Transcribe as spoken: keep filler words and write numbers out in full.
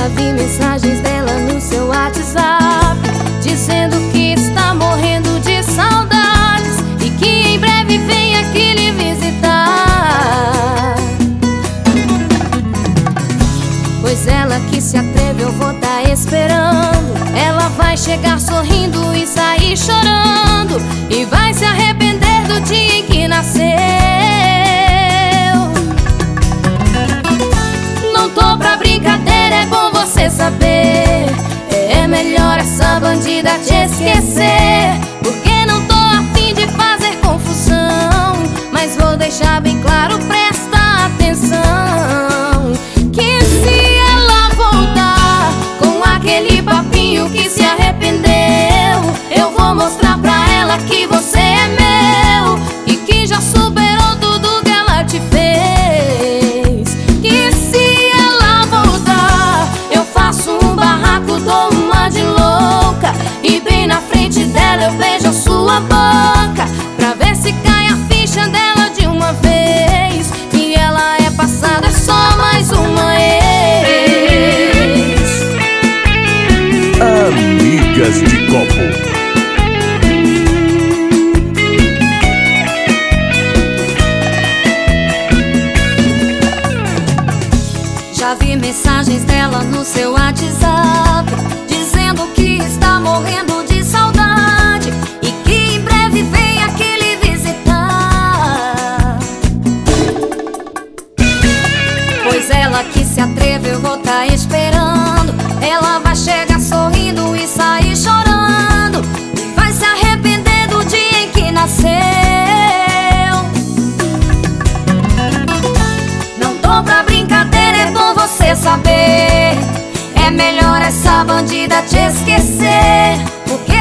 Já vi mensagens dela no seu WhatsApp, dizendo que está morrendo de saudades e que em breve vem aqui lhe visitar. Pois ela que se atreve, eu vou tá esperando. Ela vai chegar sorrindo e sair chorando, e vai se arrepender do dia em que nasceu. Não tô pra brincadeira, é bom você saber. É melhor essa bandida te esquecer, porque não tô a fim de fazer confusão. Mas vou deixar bem claro, presta atenção, que se ela voltar com aquele papinho que se arrependeu, eu vou mostrar pra ela que você é meu e que já superou tudo que ela te fez. Que se ela voltar, eu faço um barraco, dou uma de louca, e bem na frente dela eu beijo a sua boca, pra ver se cai a ficha dela de uma vez, que ela é passada, é só mais uma ex. Amigas de Copo. Já vi mensagens dela no seu WhatsApp, dizendo que está morrendo de saudade e que em breve vem aqui lhe visitar. Pois ela que se atreve, eu vou tá esperando. Ela vai chegar sorrindo e sair chorando, e vai se arrepender do dia em que nasceu. Não tô pra brincadeira, é bom você saber. É melhor essa bandida te esquecer, porque